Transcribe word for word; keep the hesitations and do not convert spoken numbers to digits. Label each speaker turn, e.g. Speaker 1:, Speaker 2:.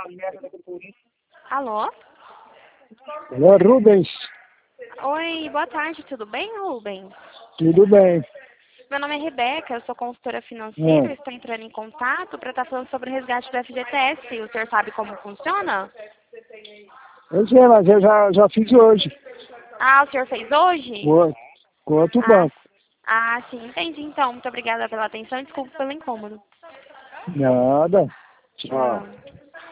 Speaker 1: Alô?
Speaker 2: Alô, Rubens.
Speaker 1: Oi, boa tarde, tudo bem, Rubens?
Speaker 2: Tudo bem.
Speaker 1: Meu nome é Rebeca, eu sou consultora financeira,
Speaker 2: É.
Speaker 1: estou entrando em contato para estar falando sobre o resgate do F G T S. O senhor sabe como funciona?
Speaker 2: Eu sei, mas eu já, já fiz hoje.
Speaker 1: Ah, o senhor fez hoje?
Speaker 2: Foi. Com outro
Speaker 1: Ah,
Speaker 2: banco.
Speaker 1: ah, sim, entendi então. Muito obrigada pela atenção e desculpa pelo incômodo.
Speaker 2: Nada. Tchau.
Speaker 1: Tchau.